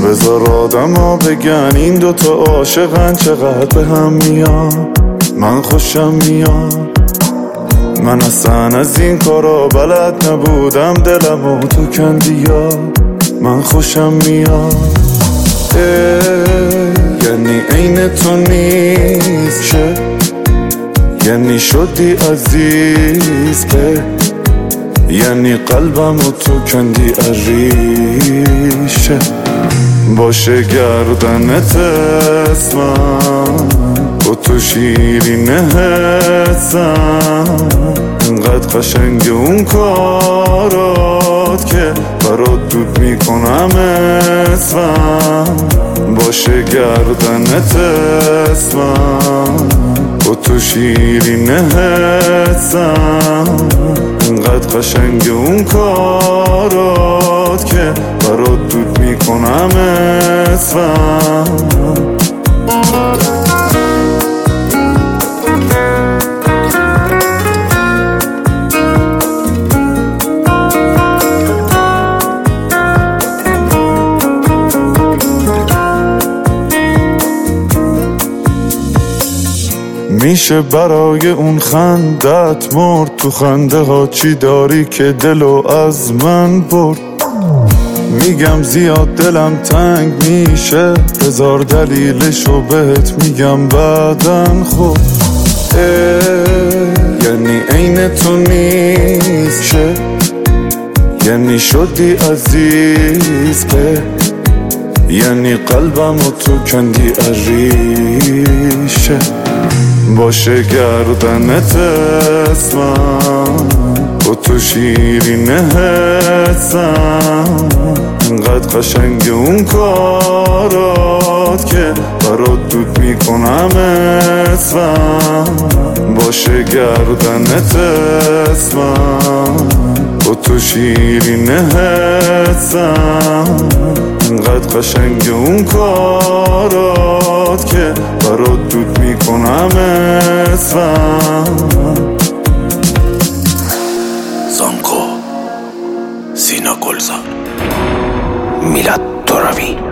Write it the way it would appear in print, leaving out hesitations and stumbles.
بذار آدم ها بگن این دوتا عاشقن چقدر به هم میان. من خوشم میاد، من اصلا از این کارا بلد نبودم، دلمو تو کندیا. من خوشم میاد، یعنی عین تو نیست شه، یعنی شدی عزیز به، یعنی قلبمو تو کندی عریشه. باشه گردنت اسمم، با تو شیرین حسم، انقدر قشنگ اون کارات که برات دود میکنم اسمم. باشه گردنت اسمم، با تو شیرین حسم، انقدر قشنگ اون کارات که برات دود میکنم اسمم. میشه برای اون خندت مرد، تو خنده ها چی داری که دلو از من برد. میگم زیاد دلم تنگ میشه، هزار دلیلشو بهت میگم بعدن خود. یعنی عین تو نیست شه، یعنی شدی عزیز به، یعنی قلبمو تو کندی عریشه. باشه گردنت اسمم، با تو شیرین حسم، انقدر قشنگ اون کارات که برات دود میکنم اسمم. باشه گردنت اسمم، با تو شیرین حسم، انقدر قشنگ اون کارات که برات دود میکنم اسمم. زانکو، سینا گلزار، میلاد ترابی.